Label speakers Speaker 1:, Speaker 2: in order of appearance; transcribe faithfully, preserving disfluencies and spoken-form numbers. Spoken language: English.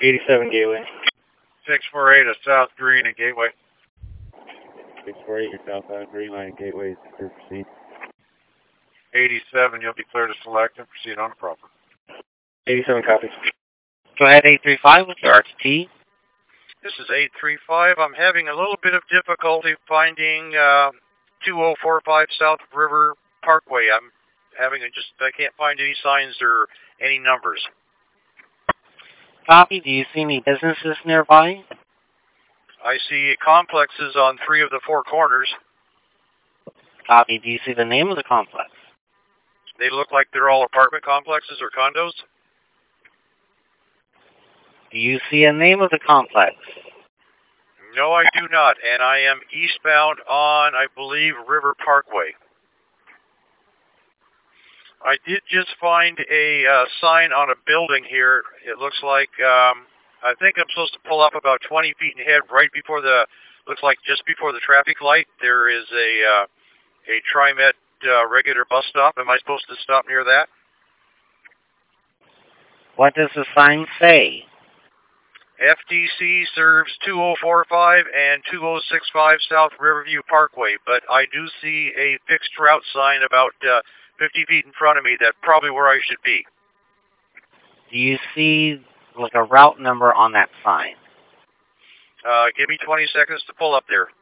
Speaker 1: eighty-seven Gateway.
Speaker 2: six four eight, a South Green and Gateway.
Speaker 1: six four eight, your southbound Green Line Gateway, clear to proceed.
Speaker 2: eighty-seven, you'll be clear to select and proceed on the proper.
Speaker 1: eighty-seven copies.
Speaker 3: Go ahead, eight three five with your R T T.
Speaker 2: This is eight three five. I'm having a little bit of difficulty finding uh, two oh four five South River Parkway. I'm having a just, I can't find any signs or any numbers.
Speaker 3: Copy. Do you see any businesses nearby?
Speaker 2: I see complexes on three of the four corners.
Speaker 3: Copy. Do you see the name of the complex?
Speaker 2: They look like they're all apartment complexes or condos.
Speaker 3: Do you see a name of the complex?
Speaker 2: No, I do not, and I am eastbound on, I believe, River Parkway. I did just find a uh, sign on a building here. It looks like, um, I think I'm supposed to pull up about twenty feet ahead, right before the, looks like just before the traffic light. There is a uh, a TriMet uh, regular bus stop. Am I supposed to stop near that?
Speaker 3: What does the sign say?
Speaker 2: F D C serves two oh four five and two oh six five South Riverview Parkway, but I do see a fixed route sign about uh, fifty feet in front of me. That's probably where I should be.
Speaker 3: Do you see like a route number on that sign?
Speaker 2: Uh, give me twenty seconds to pull up there.